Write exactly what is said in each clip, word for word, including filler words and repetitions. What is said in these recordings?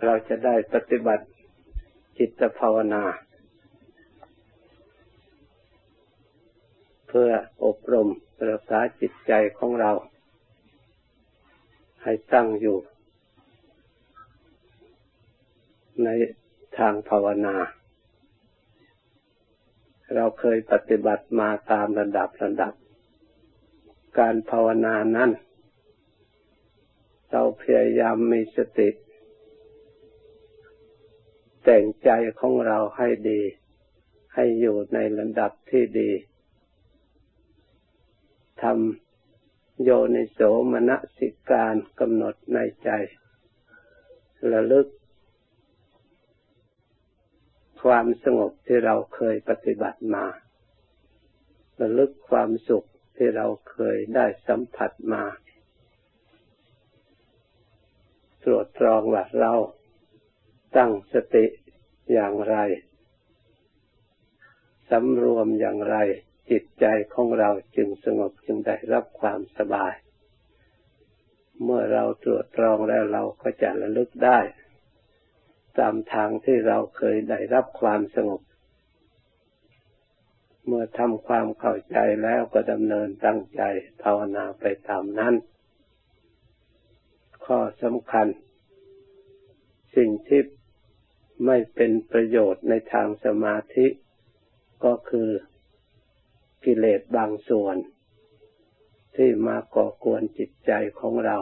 เราจะได้ปฏิบัติจิตภาวนาเพื่ออบรมรักษาจิตใจของเราให้ตั้งอยู่ในทางภาวนาเราเคยปฏิบัติมาตามระดับระดับการภาวนานั้นเราพยายามมีสติแต่งใจของเราให้ดีให้อยู่ในระดับที่ดีทำโยนิโสมนสิการกำหนดในใจระลึกความสงบที่เราเคยปฏิบัติมาระลึกความสุขที่เราเคยได้สัมผัสมาตรวจตรองว่าเราตั้งสติอย่างไรสำรวมอย่างไรจิตใจของเราจึงสงบจึงได้รับความสบายเมื่อเราตรวจตรองแล้วเราก็จะระลึกได้ตามทางที่เราเคยได้รับความสงบเมื่อทำความเข้าใจแล้วก็ดำเนินตั้งใจภาวนาไปตามนั้นข้อสำคัญสิ่งที่ไม่เป็นประโยชน์ในทางสมาธิก็คือกิเลสบางส่วนที่มาก่อกวนจิตใจของเรา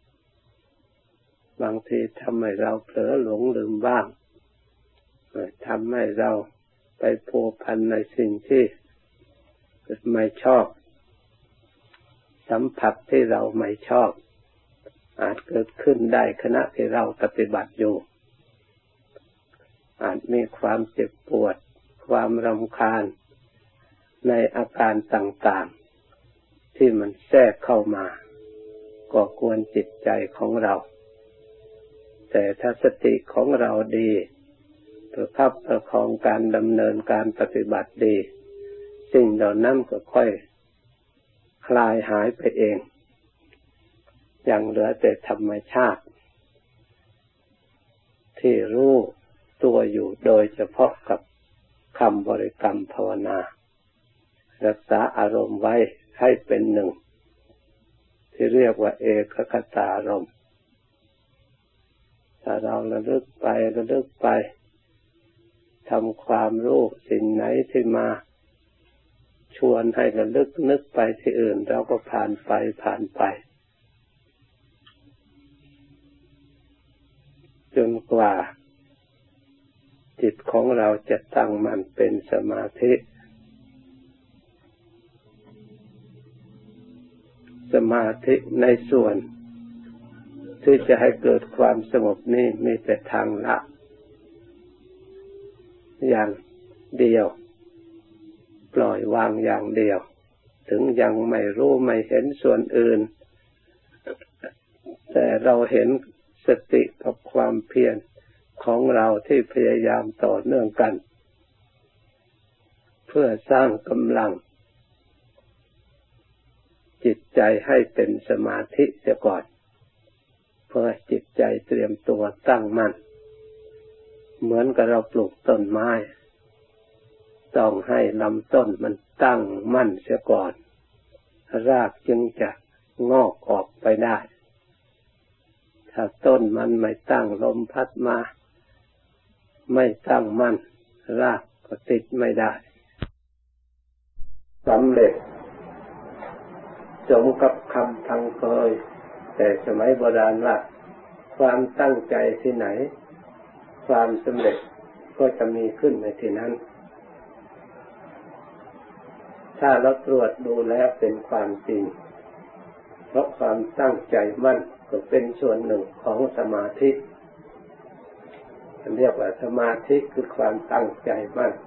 บางทีทำให้เราเผลอหลงลืมบ้างทำให้เราไปพัวพันในสิ่งที่ไม่ชอบสัมผัสที่เราไม่ชอบอาจเกิดขึ้นได้ขณะที่เราปฏิบัติอยู่อาจมีความเจ็บปวดความรำคาญในอาการต่างๆที่มันแทรกเข้ามาก่อกวนจิตใจของเราแต่ถ้าสติของเราดีประคับประคองการดำเนินการปฏิบัติดีสิ่งเหล่านั้นก็ค่อยคลายหายไปเองอย่างเหลือแต่ธรรมชาติที่รู้ตัวอยู่โดยเฉพาะกับคำบริกรรมภาวนารักษาอารมณ์ไว้ให้เป็นหนึ่งที่เรียกว่าเอกคตารมณ์ถ้าเราระลึกไประลึกไปทำความรู้สิ่งไหนที่มาชวนให้ระลึกนึกไปที่อื่นเราก็ผ่านไปผ่านไปจนกว่าจิตของเราจะตั้งมั่นเป็นสมาธิสมาธิในส่วนที่จะให้เกิดความสงบนี้มีแต่ทางละอย่างเดียวปล่อยวางอย่างเดียวถึงยังไม่รู้ไม่เห็นส่วนอื่นแต่เราเห็นสติกับความเพียรของเราที่พยายามต่อเนื่องกันเพื่อสร้างกำลังจิตใจให้เป็นสมาธิเสียก่อนเพื่อจิตใจเตรียมตัวตั้งมั่นเหมือนกับเราปลูกต้นไม้ต้องให้ลำต้นมันตั้งมั่นเสียก่อนรากจึงจะงอกออกไปได้ถ้าต้นมันไม่ตั้งลมพัดมาไม่ตั้งมั่นรากก็ติดไม่ได้สำเร็จสมกับคำพังเคยแต่สมัยโบราณว่าความตั้งใจที่ไหนความสำเร็จก็จะมีขึ้นในที่นั้นถ้าเราตรวจดูแล้วเป็นความจริงเพราะความตั้งใจมั่นก็เป็นส่วนหนึ่งของสมาธิเรียกว่าสมาธิคือความตั้งใจมั่น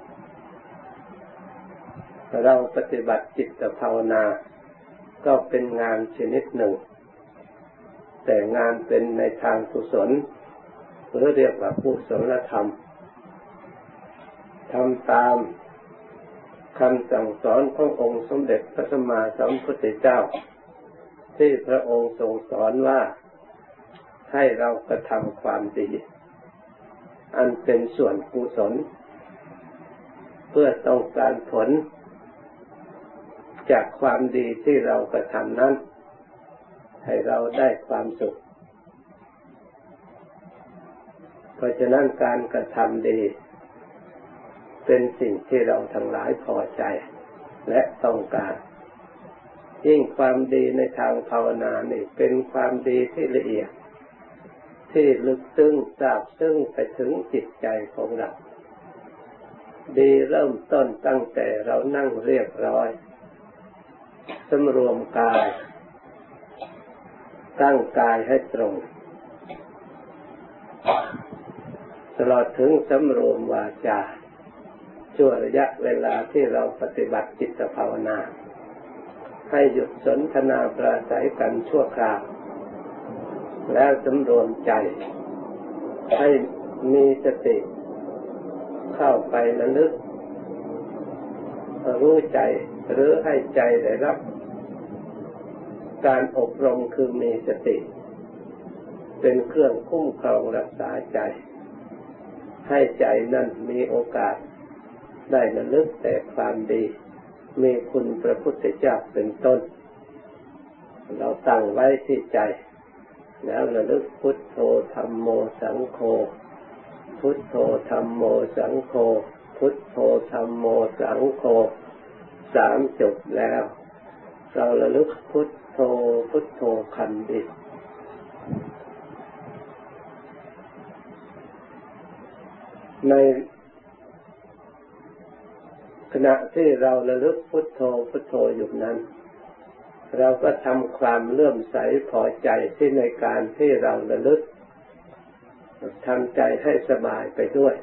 เราปฏิบัติจิตภาวนาก็เป็นงานชนิดหนึ่งแต่งานเป็นในทางกุศลหรือเรียกว่ากุศลธรรมทำตามคำสั่งสอนขององค์สมเด็จพระสัมมาสัมพุทธเจ้าที่พระองค์ทรงสอนว่าให้เรากระทำความดีอันเป็นส่วนกุศลเพื่อต้องการผลจากความดีที่เรากระทำนั้นให้เราได้ความสุขเพราะฉะนั้นการกระทำดีเป็นสิ่งที่เราทั้งหลายพอใจและต้องการยิ่งความดีในทางภาวนานี่เป็นความดีที่ละเอียดที่ลึกซึ้งซาบซึ้งไปถึงจิตใจของเราดีเริ่มต้นตั้งแต่เรานั่งเรียบร้อยสำรวมกายตั้งกายให้ตรงตลอดถึงสำรวมวาจาช่วงระยะเวลาที่เราปฏิบัติจิตภาวนาให้หยุดสนทนาปราศัยกันชั่วคราวแล้วสำรวมใจให้มีสติเข้าไประลึกรู้ใจหรือให้ใจได้รับการอบรมคือมีสติเป็นเครื่องคุ้มครองรักษาใจให้ใจนั้นมีโอกาสได้ระลึกแต่ความดีมีคุณพระพุทธเจ้าเป็นต้นเราตั้งไว้ที่ใจแล้วระลึกพุทโธธัมโมสังโฆพุทโธธัมโมสังโฆพุทโธธัมโมสังโฆสามจบแล้วเราระลึกพุทโธพุทโธคำเดียวในขณะที่เราระลึกพุทโธพุทโธอยู่นั้นเราก็ทำความเลื่อมใสพอใจที่ในการที่เราระลึกทำใจให้สบายไปด้วย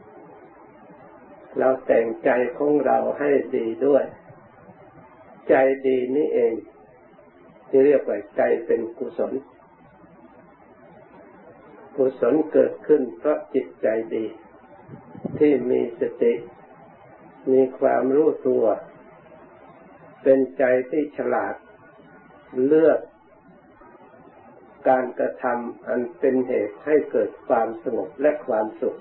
เราแต่งใจของเราให้ดีด้วยใจดีนี่เองที่เรียกว่าใจเป็นกุศลกุศลเกิดขึ้นเพราะจิตใจดีที่มีสติมีความรู้ตัวเป็นใจที่ฉลาดเลือกการกระทำอันเป็นเหตุให้เกิดความสงบและความสุข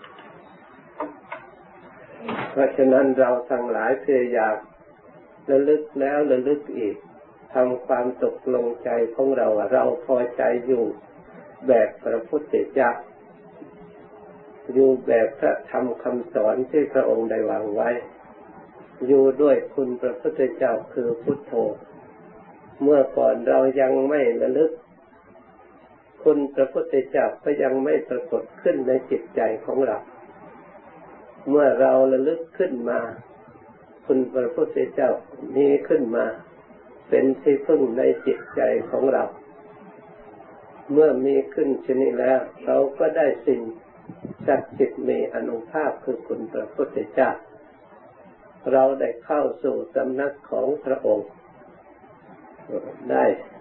เพราะฉะนั้นเราทั้งหลายพยายามระลึกแล้วระลึกอีกทำความตกลงใจของเราเราพอใจอยู่แบบพระพุทธเจ้าอยู่แบบพระธรรมคำสอนที่พระองค์ได้วางไว้อยู่ด้วยคุณพระพุทธเจ้าคือพุทโธเมื่อก่อนเรายังไม่ระลึกคุณพระพุทธเจ้าก็ยังไม่ปรากฏขึ้นในจิตใจของเราเมื่อเราระลึกขึ้นมาคุณพระพุทธเจ้ามีขึ้นมาเป็นที่พึ่งในจิตใจของเราเมื่อมีขึ้นชนิดแล้วเราก็ได้สิ่งศักดิ์สิทธิ์มีอานุภาพคือคุณพระพุทธเจ้าเราได้เข้าสู่สำนักของพระองค์ได้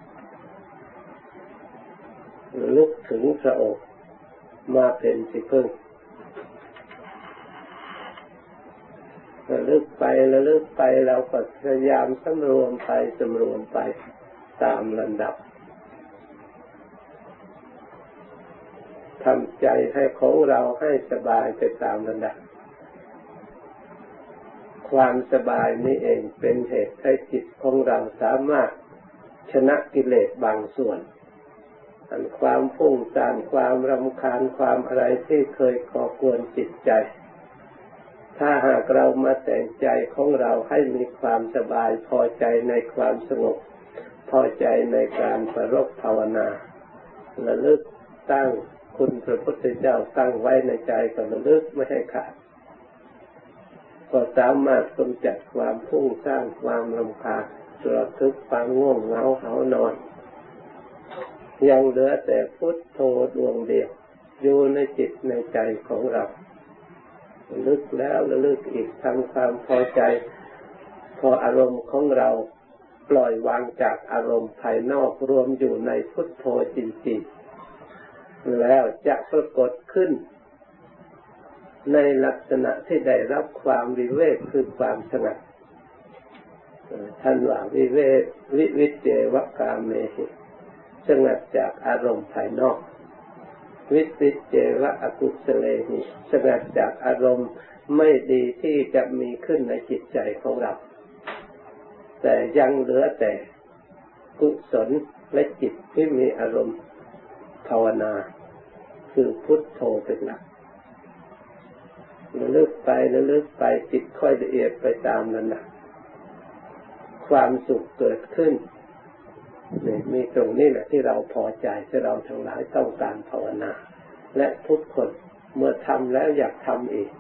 ระลึกถึงพระองค์มาเป็นที่พึ่งระลึกไประลึกไปเราก็พยายามสำรวมไปสำรวมไปตามลำดับทำใจให้ของเราให้สบายไปตามลำดับความสบายนี้เองเป็นเหตุให้จิตของเราสามารถชนะกิเลสบางส่วนอันความฟุ้งซ่านความรำคาญความอะไรที่เคยก่อกวนจิตใจถ้าหากเรามาแต่งใจของเราให้มีความสบายพอใจในความสงบพอใจในการประรบภาวนาระลึกตั้งคุณพระพุทธเจ้าตั้งไว้ในใจก็ระลึกไม่ให้ขาดก็สามารถกำจัดความฟุ้งซ่านความรำคาญระทึกความง่วงเหงาหานอนยังเหลือแต่พุทโธดวงเดียวอยู่ในจิตในใจของเราระลึกแล้วระลึกอีกทำความพอใจพออารมณ์ของเราปล่อยวางจากอารมณ์ภายนอกรวมอยู่ในพุทโธจริงๆแล้วจะปรากฏขึ้นในลักษณะที่ได้รับความวิเวกคือความสงบท่านว่าวิเวกวิวิเจวกาเมหิสงบจากอารมณ์ภายนอกวิติเจวะอกุศเลหิสงัดจากอารมณ์ไม่ดีที่จะมีขึ้นในจิตใจของเราแต่ยังเหลือแต่กุศลและจิตที่มีอารมณ์ภาวนาคือพุทโธเป็นหลักระลึกไประลึกไปจิตค่อยละเอียดไปตามนั้นนะความสุขเกิดขึ้นนี่มีตรงนี้แหละที่เราพอใจที่เราทั้งหลายต้องการภาวนาและทุกคนเมื่อทำแล้วอยากทำอีก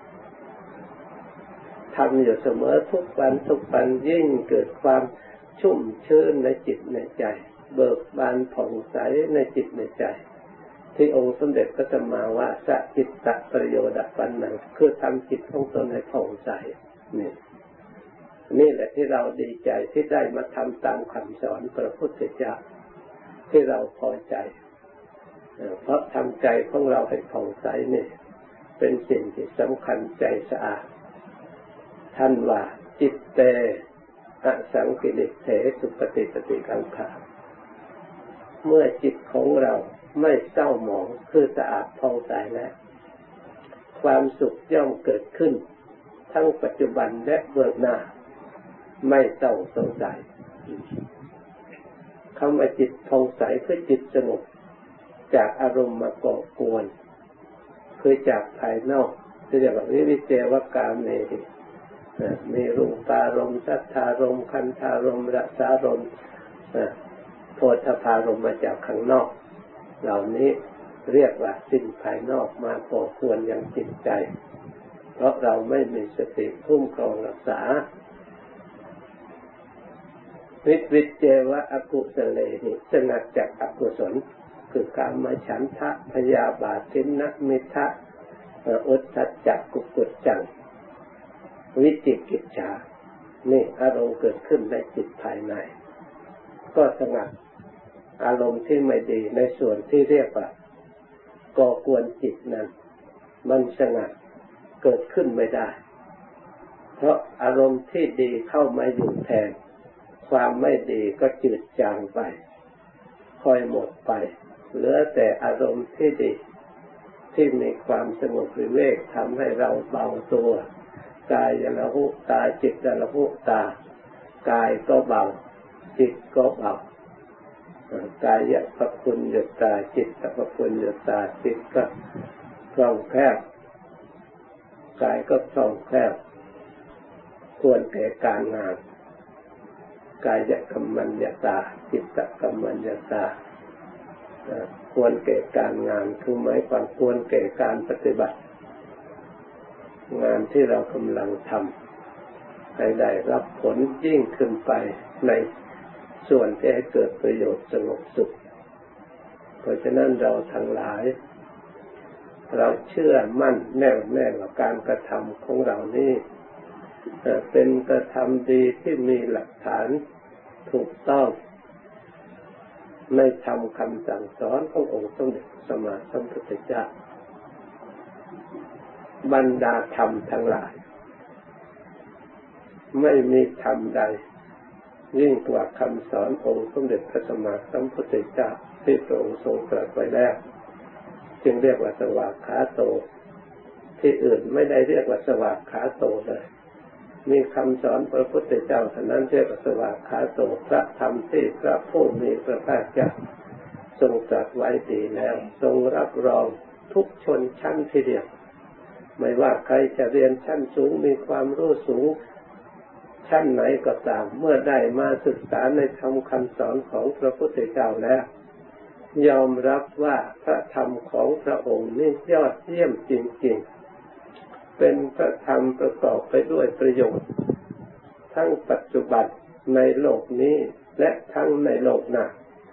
ทำอยู่เสมอทุกวันทุกวันยิ่งเกิดความชุ่มชื่นในจิตในใจเบิกบานผ่องใสในจิตในใจที่องค์สมเด็จพระสัมมาว่าสะจิตตะประโยชน์ปันนังคือทำจิตของตนให้ผ่องใสนี่นี่แหละที่เราดีใจที่ได้มาทำตามคำสอนพระพุทธเจ้าที่เราพอใจเพราะทำใจของเราให้ผ่องใสนี่เป็นสิ่งที่สำคัญใจสะอาดท่านว่าจิตเตอสังกิริเถสุปฏิปติกังขาเมื่อจิตของเราไม่เศร้าหมองคือสะอาดผ่องใสแล้วความสุขย่อมเกิดขึ้นทั้งปัจจุบันและเบื้องหน้าไม่ต้องสงสัยคำว่าจิตผ่องใสคือจิตสงบจากอารมณ์มาก่อกวนคือจากภายนอกที่เรียกว่าวิวิเจวกามเนหิมีรูปารมณ์สัทธารมณ์คันธารมณ์รสารมณ์โผฏฐพารมณ์มาจากข้างนอกเหล่านี้เรียกว่าสิ่งภายนอกมาก่อกวนยังจิตใจเพราะเราไม่มีสติคุ้มครองรักษาวิวิเจวะอกุศเลหิสงัดจากอกุศลคือกามฉันทะพยาบาททิฏฐิมิทธะอุทธัจจะกุกุจจังวิจิกิจฉานี่อารมณ์เกิดขึ้นในจิตภายในก็สงัดอารมณ์ที่ไม่ดีในส่วนที่เรียกว่าก่อกวนจิตนั้นมันสงัดเกิดขึ้นไม่ได้เพราะอารมณ์ที่ดีเข้ามาอยู่แทนความไม่ดีก็จืดจางไปค่อยหมดไปเหลือแต่อารมณ์ที่ดีที่มีความสงบวิเวกทำให้เราเบาตัวกายยละหุตาจิตยละหุตากายก็เบาจิตก็เบากายะปะปุญญาตาจิตตะปะปุญญาตาจิตก็คล่องแคล่วกายก็คล่องแคล่วควรแก่การงานกายกัมมัญญาตาจิตตะกัมมัญญาตาควรแก่การงานคือหมายความควรแก่การปฏิบัติงานที่เรากำลังทำให้ได้รับผลยิ่งขึ้นไปในส่วนที่ให้เกิดประโยชน์สงบสุขเพราะฉะนั้นเราทั้งหลายเราเชื่อมั่นแน่วแน่ว่าการกระทำของเรานี้เป็นกระทำดีที่มีหลักฐานถูกต้องในธรรมคำสั่งสอนขององค์สมเด็จพระสัมมาสัมพุทธเจ้าบรรดาธรรมทั้งหลายไม่มีธรรมใดยิ่งกว่าคำสอนองค์สมเด็จพระสัมมาสัมพุทธเจ้าที่พระองค์ทรงตรัสไว้แล้วจึงเรียกว่าสวากขาโตที่อื่นไม่ได้เรียกว่าสวากขาโตเลยมีคำสอนพระพุทธเจ้าเท่านั้นเรียกว่าสวากขาโตพระธรรมที่พระผู้มีพระภาคเจ้าทรงตรัสไว้ดีแล้วทรงรับรองทุกชนชั้นทีเดียวไม่ว่าใครจะเรียนชั้นสูงมีความรู้สูงชั้นไหนก็ตามเมื่อได้มาศึกษาในธรรมคำสอนของพระพุทธเจ้าแล้วยอมรับว่าพระธรรมของพระองค์นี่ยอดเยี่ยมจริงๆเป็นพระธรรมประกอบไปด้วยประโยชน์ทั้งปัจจุบันในโลกนี้และทั้งในโลกหน้า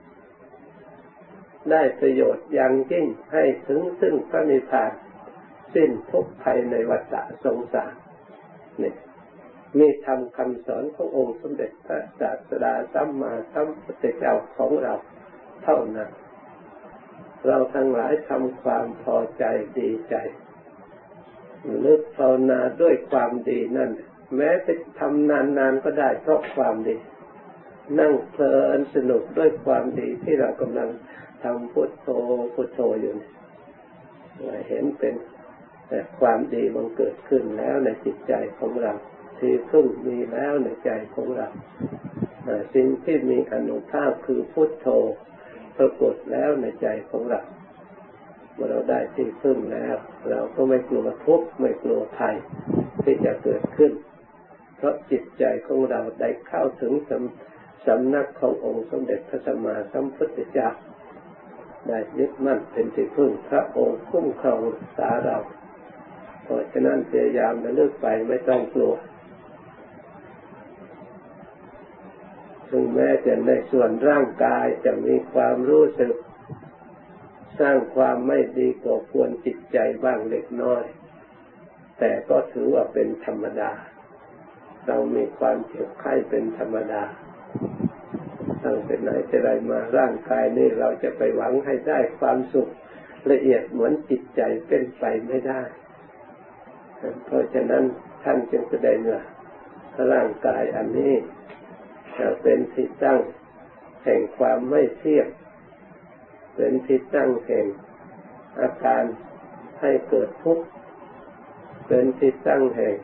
ได้ประโยชน์อย่างยิ่งให้ถึงซึ่งพระนิพพานสิ้นทุกข์ภัยในวัฏสงสารนี่มีธรรมคำสอนขององค์สมเด็จพระศาสดาสัมมาสัมพุทธเจ้าของเราเท่านั้นเราทั้งหลายทำความพอใจดีใจนึกภาวนาด้วยความดีนั่นแม้จะทำนานๆก็ได้เพราะความดีนั่งเพลินสนุกด้วยความดีที่เรากำลังทำพุทโธพุทโธอยู่เห็นเป็นความดีมันเกิดขึ้นแล้วในจิตใจของเราที่พึ่งมีแล้วในใจของเราสิ่งที่มีอานุภาพคือพุทโธปรากฏแล้วในใจของเราเมื่อเราได้ที่พึ่งแล้วเราก็ไม่กลัวทุกข์ไม่กลัวภัยที่จะเกิดขึ้นเพราะจิตใจของเราได้เข้าถึงสำสำนักขององค์สมเด็จพระสัมมาสัมพุทธเจ้าได้ยึดมั่นเป็นที่พึ่งพระองค์คุ้มครองรักษาเราเพราะฉะนั้นพยายามระลึกไปไม่ต้องกลัวถึงแม้จะในส่วนร่างกายจะมีความรู้สึกสร้างความไม่ดีก่อควรจิตใจบ้างเล็กน้อยแต่ก็ถือว่าเป็นธรรมดาเรามีความเจ็บไข้เป็นธรรมดาตั้งแต่ไหนแต่ไรมาร่างกายนี้เราจะไปหวังให้ได้ความสุขละเอียดเหมือนจิตใจเป็นไปไม่ได้เพราะฉะนั้นท่านจึงแสดงว่าร่างกายอันนี้เป็นที่ตั้งแห่งความไม่เที่ยงเป็นที่ตั้งแห่งอาการให้เกิดทุกข์เป็นที่ตั้งแห่ง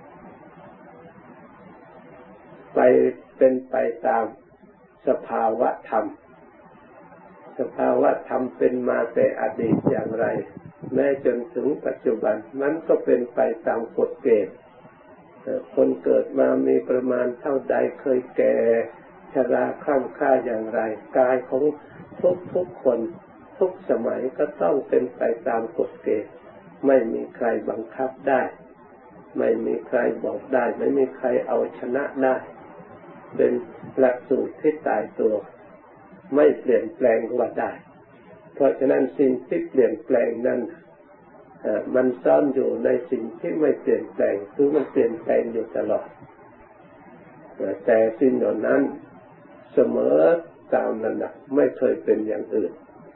ไปเป็นไปตามสภาวะธรรมสภาวะธรรมเป็นมาแต่อดีตอย่างไรแม้จนถึงปัจจุบันมันก็เป็นไปตามกฎเกณฑ์คนเกิดมามีประมาณเท่าใดเคยแก่ชราคล่ำคร่าอย่างไรกายของทุกทุกคนทุกสมัยก็ต้องเป็นไปตามกฎเกณฑ์ไม่มีใครบังคับได้ไม่มีใครบอกได้ไม่มีใครเอาชนะได้เป็นหลักสูตรที่ตายตัวไม่เปลี่ยนแปลงว่าได้เพราะฉะนั้นสิ่งที่เปลี่ยนแปลงนั้นมันซ่อนอยู่ในสิ่งที่ไม่เปลี่ยนแปลงคือมันเปลี่ยนแปลงอยู่ตลอดแต่สิ่งเหล่านั้นเสมอตามระดับไม่เคยเป็นอย่างอื่น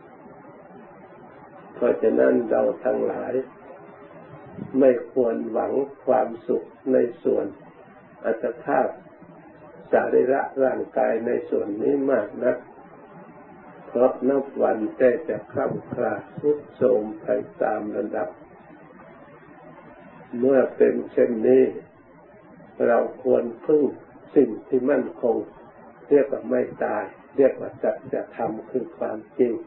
เพราะฉะนั้นเราทั้งหลายไม่ควรหวังความสุขในส่วนอัตภาพสรีระร่างกายในส่วนนี้มากนักเพราะนับวันแต่จะคล่ำคลาทรุดโทรมไปตามระดับเมื่อเป็นเช่นนี้เราควรพึ่งสิ่งที่มั่นคงเรียกว่าไม่ตายเรียกว่าสัจธรรมคือความจริง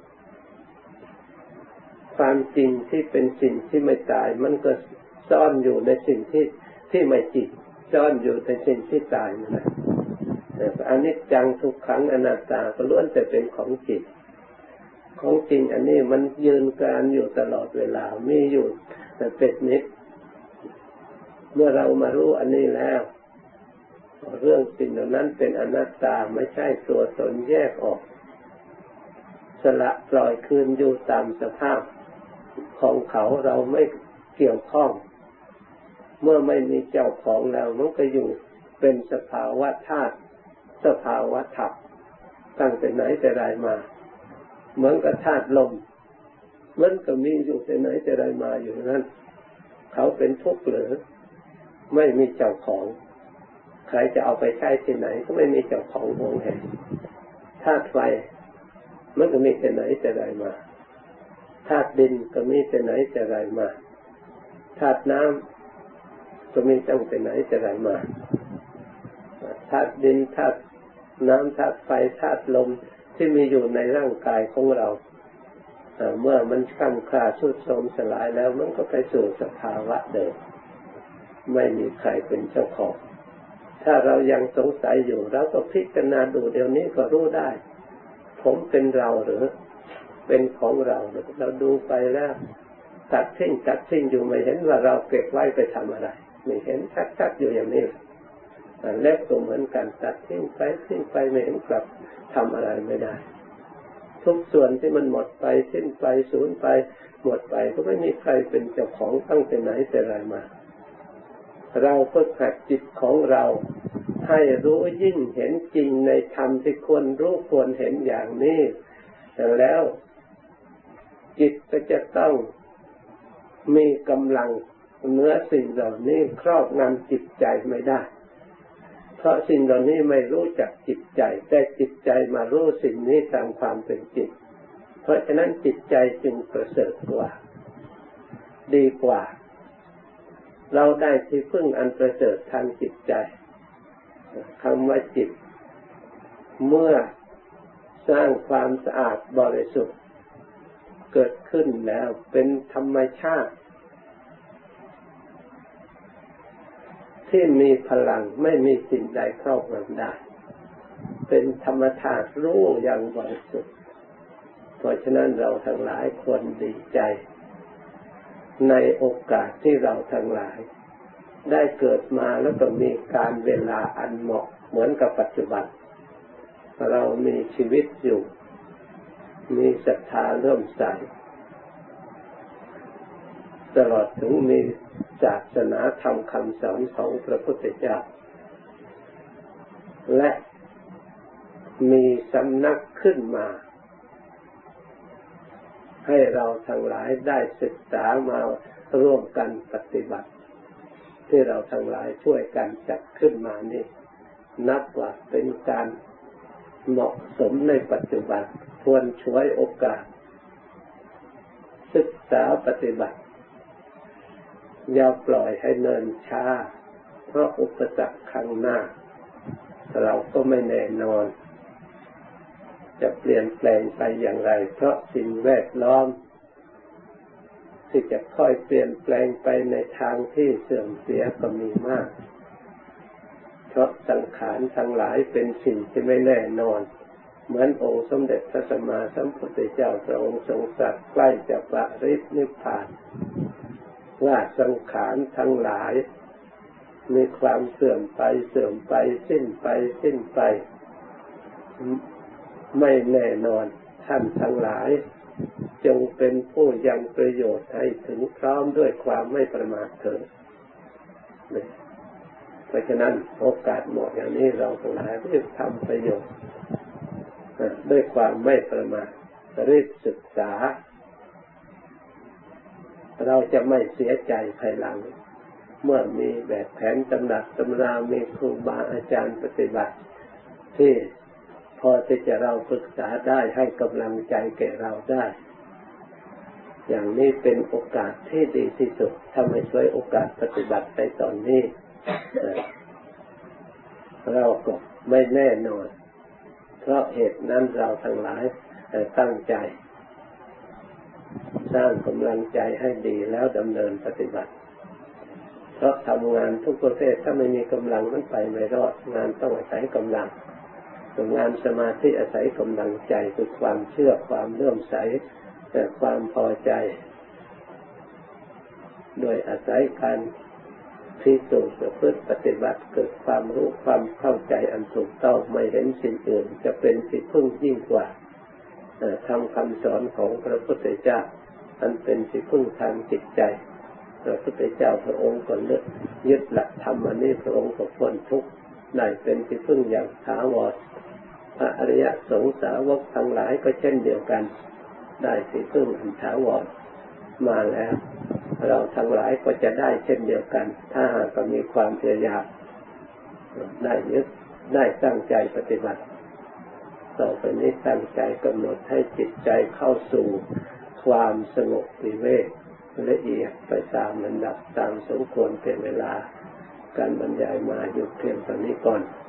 ความจริงที่เป็นสิ่งที่ไม่ตายมันก็ซ่อนอยู่ในสิ่งที่ที่ไม่จริงซ่อนอยู่ในสิ่งที่ตายนั่นแหละอนิจจังทุกขังอนัตตาก็ล้วนแต่เป็นของจริงของจริงอันนี้มันยืนการอยู่ตลอดเวลามีอยู่แต่เป็นนิจเมื่อเรามารู้อันนี้แล้วเรื่องสิ่งเหล่านั้นเป็นอนัตตาไม่ใช่ตัวตนแยกออกสละปล่อยคืนอยู่ตามสภาพของเขาเราไม่เกี่ยวข้องเมื่อไม่มีเจ้าของแล้วมันก็อยู่เป็นสภาวะธาตุสภาวะธรรมตั้งแต่ไหนแต่ไรมาเหมือนกับธาตุลมมันก็มีอยู่แต่ไหนแต่ไรมาอยู่นั้นเขาเป็นทุกข์หรือไม่มีเจ้าของใครจะเอาไปใช้ที่ไหนก็ไม่มีเจ้าของห่วงแหนธาตุไฟมันก็มีแต่ไหนแต่ไรมาธาตุดินก็มีแต่ไหนแต่ไรมาธาตุน้ำก็มีตั้งแต่ไหนแต่ไรมาธาตุดินธาตุน้ำธาตุไฟธาตุลมที่มีอยู่ในร่างกายของเราเมื่อมันคล่ำคลาทรุดโทรมสลายแล้วมันก็ไปสู่สภาวะเดิมไม่มีใครเป็นเจ้าของถ้าเรายังสงสัยอยู่เราก็พิจารณาดูเดี๋ยวนี้ก็รู้ได้ผมเป็นเราหรือเป็นของเราหรือเราดูไปแล้วตัดทิ้งตัดทิ้งอยู่ไม่เห็นว่าเราเก็บไว้ไปทำอะไรไม่เห็นชัดๆอยู่อย่างนี้เล็บก็เหมือนกันตัดทิ้งไปทิ้งไปไม่เห็นกลับทำอะไรไม่ได้ทุกส่วนที่มันหมดไปสิ้นไปสูญไปหมดไปก็ไม่มีใครเป็นเจ้าของตั้งแต่ไหนแต่ไรมาเราฝึกหัดจิตของเราให้รู้ยิ่งเห็นจริงในธรรมที่ควรรู้ควรเห็นอย่างนี้แล้วจิตก็จะต้องมีกำลังเหนือสิ่งเหล่านี้ครอบงำจิตใจไม่ได้เพราะสิ่งเหล่านี้ไม่รู้จักจิตใจแต่จิตใจมารู้สิ่งนี้ตามความเป็นจริงเพราะฉะนั้นจิตใจจึงประเสริฐกว่าดีกว่าเราได้ที่พึ่งอันประเสริฐทางจิตใจคำว่าจิตเมื่อสร้างความสะอาดบริสุทธิ์เกิดขึ้นแล้วเป็นธรรมชาติที่มีพลังไม่มีสิ่งใดครอบงำได้เป็นธรรมชาติรู้อย่างบริสุทธิ์เพราะฉะนั้นเราทั้งหลายควรดีใจในโอกาสที่เราทั้งหลายได้เกิดมาแล้วก็มีการเวลาอันเหมาะเหมือนกับปัจจุบันเรามีชีวิตอยู่มีศรัทธาเริ่มใสตลอดถึงมีศาสนาธรรมคำสอนของพระพุทธเจ้าและมีสำนักขึ้นมาให้เราทั้งหลายได้ศึกษามาร่วมกันปฏิบัติที่เราทั้งหลายช่วยกันจัดขึ้นมานี่นับว่าเป็นการเหมาะสมในปัจจุบันควรฉวยโอกาสศึกษาปฏิบัติอย่าปล่อยให้เนิ่นช้าเพราะอุปสรรคข้างหน้าเราก็ไม่แน่นอนจะเปลี่ยนแปลงไปอย่างไรเพราะสิ่งแวดล้อมที่จะค่อยเปลี่ยนแปลงไปในทางที่เสื่อมเสียก็มีมากเพราะสังขารทั้งหลายเป็นสิ่งที่ไม่แน่นอนเหมือนองค์สมเด็จพระสัมมาสัมพุทธเจ้าพระองค์ทรงตรัสใกล้จะปรินิพพานว่าสังขารทั้งหลายมีความเสื่อมไปเสื่อมไปสิ้นไปสิ้นไปไม่แน่นอนท่านทั้งหลายจงเป็นผู้ยังประโยชน์ให้ถึงพร้อมด้วยความไม่ประมาทเถิดเพราะฉะนั้นโอกาสเหมาะอย่างนี้เราทั้งหลายรีบทำประโยชน์ด้วยความไม่ประมาทรีบศึกษาเราจะไม่เสียใจภายหลังเมื่อมีแบบแผนตำรับตำรามีครูบาอาจารย์ปฏิบัติที่พอที่จะเราศึกษาได้ให้กำลังใจแก่เราได้อย่างนี้เป็นโอกาสที่ดีที่สุดถ้าไม่ช่วยโอกาสปฏิบัติในตอนนี้เราก็ไม่แน่นอนเพราะเหตุนั้นเราทั้งหลายตั้งใจสร้างกำลังใจให้ดีแล้วดำเนินปฏิบัติเพราะทำงานทุกประเภทถ้าไม่มีกำลังมันไปไม่รอดงานต้องอาศัยกำลังงานสมาธิอาศัยกำลังใจคือความเชื่อความเลื่อมใสแต่ความพอใจโดยอาศัยการพิสูจน์ประพฤติปฏิบัติเกิดความรู้ความเข้าใจอันถูกต้องไม่เห็นสิ่งอื่นจะเป็นที่พึ่งยิ่งกว่าทำคำสอนของพระพุทธเจ้าอันเป็นที่พึ่งทางจิตใจพระพุทธเจ้าพระองค์ก็ยึดหลักธรรมอันนี้พระองค์ก็พ้นทุกข์ได้เป็นที่พึ่งอย่างถาวรพระอริยสงสาวกทั้งหลายก็เช่นเดียวกันได้ที่พึ่งอันถาวรมาแล้วเราทั้งหลายก็จะได้เช่นเดียวกันถ้าหากมีความพยายามได้ยึดได้ตั้งใจปฏิบัติต่อไปนี้ตั้งใจกำหนดให้จิตใจเข้าสู่ความสงบวิเวกละเอียดไปตามลำดับตามสมควรเป็นเวลาการบรรยายมาหยุดเพียงเท่านี้ก่อน